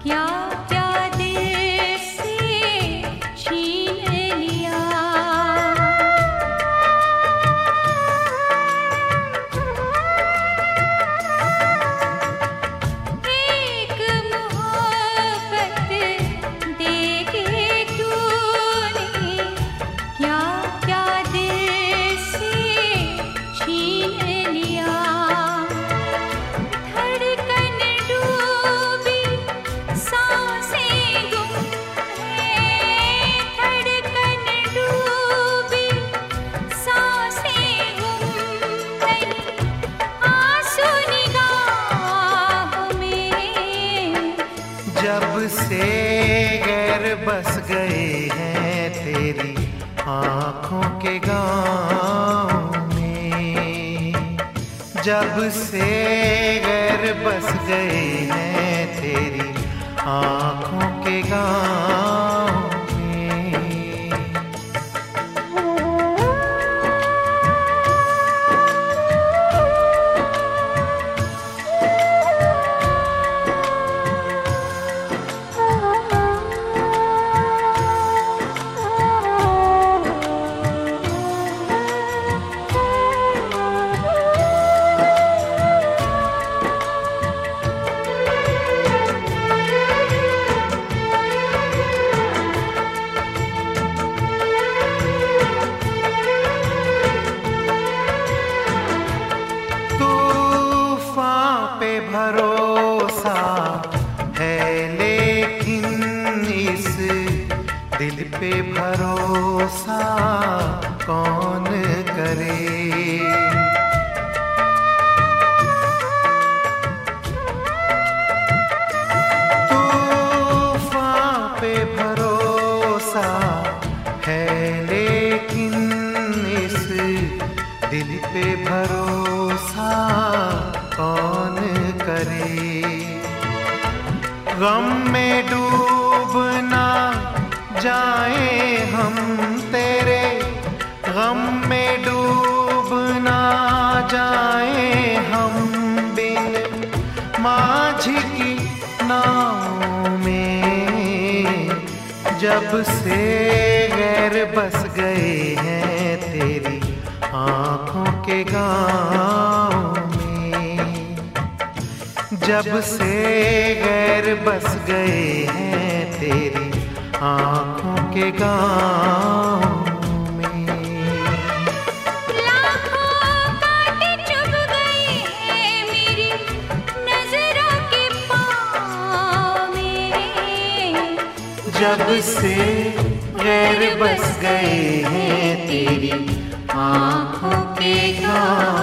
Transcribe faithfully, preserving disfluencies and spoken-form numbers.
क्या क्या दिल से छीन लिया। एक मोहब्बत देके तूने क्या क्या दिल से छीन लिया। धड़कन डूबी सांसें गुम हैं, धड़कन डूबी सांसें गुम हैं, आंसू निगाहों में। जब से गैर बस गए हैं तेरी आँखों के गाँव में, जब से गैर बस गए हैं तेरी आँखों के गाँव में। पे भरोसा है लेकिन इस दिल पे भरोसा कौन करे। तूफान पे भरोसा है लेकिन इस दिल पे भरोसा कौन करे। गम में डूब ना जाए हम तेरे, गम में डूब ना जाए हम बिन माझी की नाव में। जब से गैर बस गए हैं तेरी आँखों के गाँव में, जब से गैर बस गए हैं तेरी आँखों के गाँव में। लाखों कांटे चुभ गए हैं मेरी नजरों के पाँव में, जब से गैर बस गए हैं तेरी आँखों के गाँव।